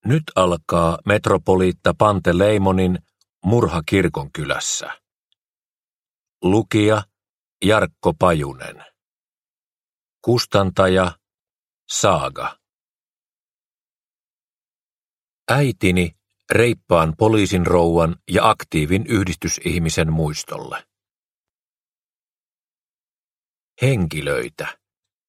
Nyt alkaa metropoliitta Panteleimonin murha kirkonkylässä. Lukija Jarkko Pajunen. Kustantaja Saaga. Äitini reippaan poliisin rouvan ja aktiivin yhdistysihmisen muistolle. Henkilöitä.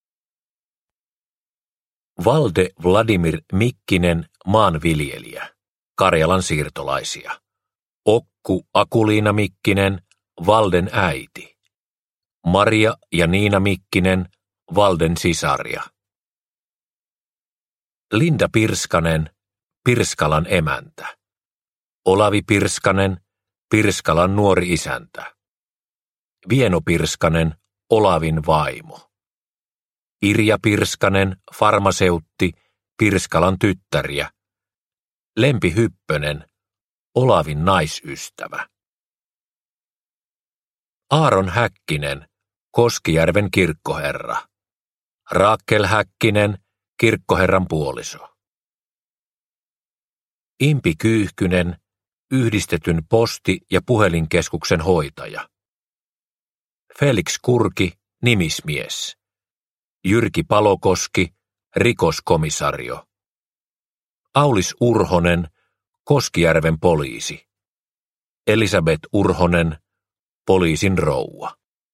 Valde Vladimir Mikkinen, maanviljelijä, Karjalan siirtolaisia. Okku Akuliina Mikkinen, Valden äiti. Maria ja Niina Mikkinen, Valden sisaria. Linda Pirskanen, Pirskalan emäntä. Olavi Pirskanen, Pirskalan nuori isäntä. Vieno Pirskanen, Olavin vaimo. Irja Pirskanen, farmaseutti, Pirskalan tyttäriä. Lempi Hyppönen, Olavin naisystävä. Aaron Häkkinen, Koskijärven kirkkoherra. Raakkel Häkkinen, kirkkoherran puoliso. Impi Kyyhkynen, yhdistetyn posti- ja puhelinkeskuksen hoitaja. Felix Kurki, nimismies. Jyrki Palokoski, rikoskomisario. Aulis Urhonen, Koskijärven poliisi. Elisabeth Urhonen, poliisin rouva.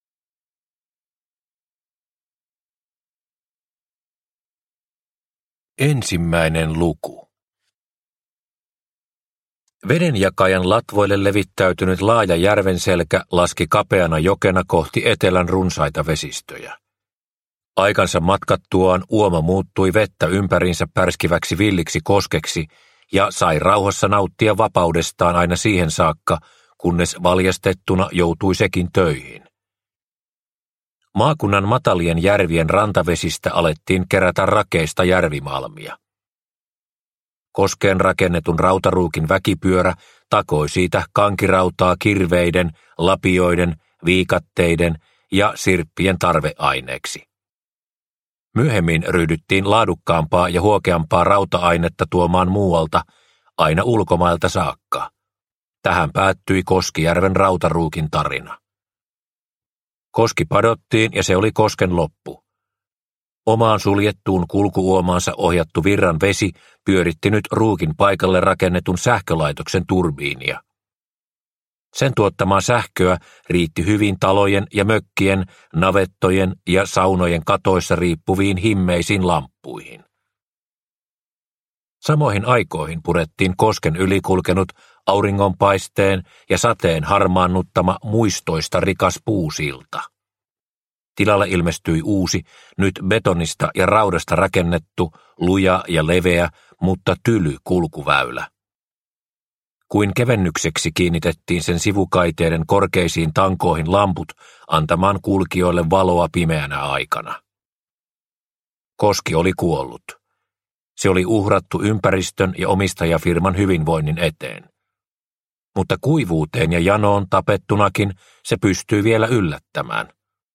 Ensimmäinen luku. Vedenjakajan latvoille levittäytynyt laaja järvenselkä laski kapeana jokena kohti etelän runsaita vesistöjä. Aikansa matkattuaan uoma muuttui vettä ympäriinsä pärskiväksi villiksi koskeksi ja sai rauhassa nauttia vapaudestaan aina siihen saakka, kunnes valjastettuna joutui sekin töihin. Maakunnan matalien järvien rantavesistä alettiin kerätä rakeista järvimalmia. Koskeen rakennetun rautaruukin väkipyörä takoi siitä kankirautaa kirveiden, lapioiden, viikatteiden ja sirppien tarveaineeksi. Myöhemmin ryhdyttiin laadukkaampaa ja huokeampaa rauta-ainetta tuomaan muualta, aina ulkomailta saakka. Tähän päättyi Koskijärven rautaruukin tarina. Koski padottiin ja se oli kosken loppu. Omaan suljettuun kulkuuomaansa ohjattu virran vesi pyöritti nyt ruukin paikalle rakennetun sähkölaitoksen turbiinia. Sen tuottamaa sähköä riitti hyvin talojen ja mökkien, navettojen ja saunojen katoissa riippuviin himmeisiin lamppuihin. Samoihin aikoihin purettiin kosken yli kulkenut auringonpaisteen ja sateen harmaannuttama muistoista rikas puusilta. Tilalle ilmestyi uusi, nyt betonista ja raudasta rakennettu, luja ja leveä, mutta tyly kulkuväylä. Kuin kevennykseksi kiinnitettiin sen sivukaiteiden korkeisiin tankoihin lamput antamaan kulkijoille valoa pimeänä aikana. Koski oli kuollut. Se oli uhrattu ympäristön ja omistajafirman hyvinvoinnin eteen. Mutta kuivuuteen ja janoon tapettunakin se pystyi vielä yllättämään.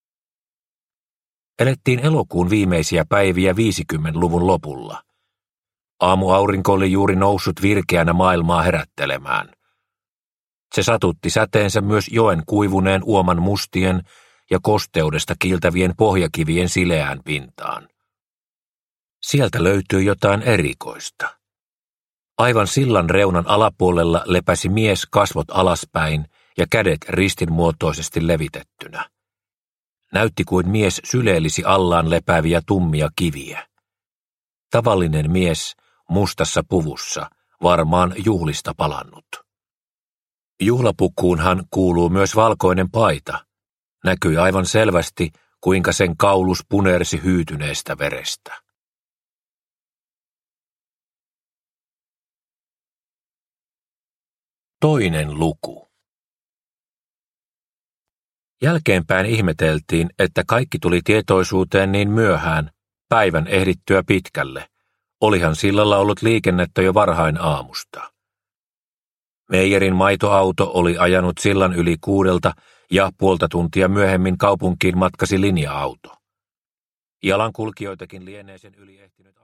Elettiin elokuun viimeisiä päiviä 50-luvun lopulla. Aamuaurinko oli juuri noussut virkeänä maailmaa herättelemään. Se satutti säteensä myös joen kuivuneen uoman mustien ja kosteudesta kiiltävien pohjakivien sileään pintaan. Sieltä löytyi jotain erikoista. Aivan sillan reunan alapuolella lepäsi mies kasvot alaspäin ja kädet ristinmuotoisesti levitettynä. Näytti kuin mies syleilisi allaan lepääviä tummia kiviä. Tavallinen mies mustassa puvussa, varmaan juhlista palannut. Juhlapukuunhan kuuluu myös valkoinen paita. Näkyi aivan selvästi, kuinka sen kaulus punersi hyytyneestä verestä. Toinen luku. Jälkeenpäin ihmeteltiin, että kaikki tuli tietoisuuteen niin myöhään, päivän ehdittyä pitkälle. Olihan sillalla ollut liikennettä jo varhain aamusta. Meijerin maitoauto oli ajanut sillan yli 6 ja puolta tuntia myöhemmin kaupunkiin matkasi linja-auto. Jalankulkijoitakin lienee sen yli ehtinyt